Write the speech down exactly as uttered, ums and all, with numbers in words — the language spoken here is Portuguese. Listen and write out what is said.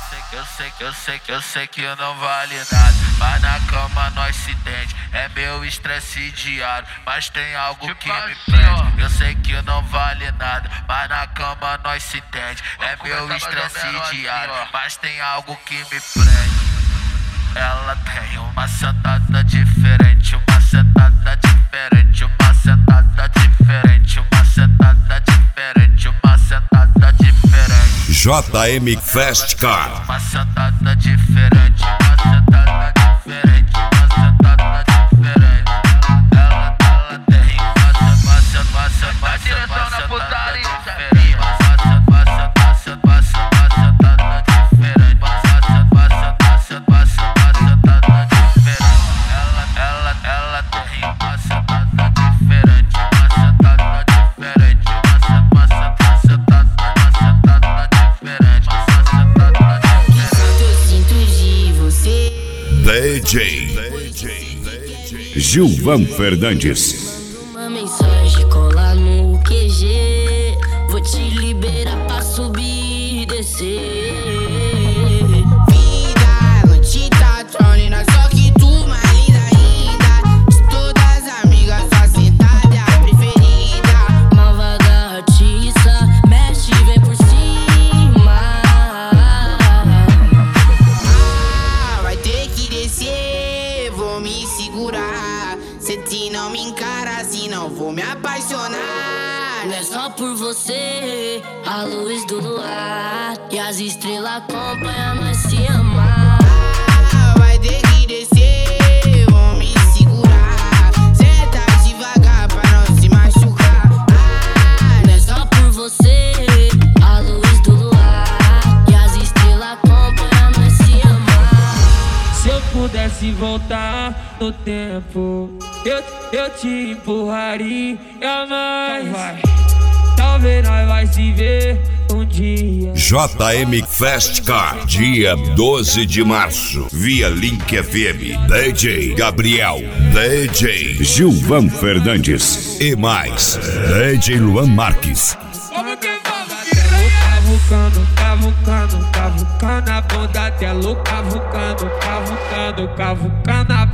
Eu sei que eu sei que eu sei que eu não vale nada, mas na cama nós se entende. É meu estresse diário, mas tem algo tipo que assim, me prende. Eu sei que eu não vale nada, mas na cama nós se entende. É meu estresse diário, assim, mas tem algo que me prende. Ela tem uma sentada diferente, uma sentada diferente, uma sentada diferente, uma sentada diferente, uma sentada diferente. J M Fast Car. Uma sentada diferente, uma sentada diferente, uma sentada diferente. Ela, ela tem uma sentada, uma sentada, uma sentada diferente. Uma sentada, uma sentada, uma sentada diferente. Uma sentada, uma sentada, uma sentada diferente. Ela, ela, ela tem uma sentada diferente, uma sentada diferente, uma sentada, uma sentada, uma sentada diferente. D J Gilvan Fernandes. Uma mensagem, cola no Q G. Vou te liberar pra subir e descer. Vida, noite tá trolling, só que tu mais linda ainda. De todas as amigas, sua sentada é a preferida. Malvada artista, mexe e vem por cima. Ah, vai ter que descer, vou me segurar. Se não me encara assim, não vou me apaixonar. Não é só por você, a luz do luar e as estrelas acompanham nós se amar. Ah, vai ter que descer, vou me segurar. Senta devagar pra não se machucar. Ah, não é só por você, a luz do luar e as estrelas acompanham nós se amar. Se eu pudesse voltar no tempo, eu, eu te empurraria mais. Vai. Talvez nós vai se ver um dia. J M Fast Car, dia doze de março, via Link F M. D J Gabriel, D J Gilvan Fernandes e mais D J Luan Marques. Cavucando, cavucando, cavucando a bunda dela, cavucando, cavucando, cavucando a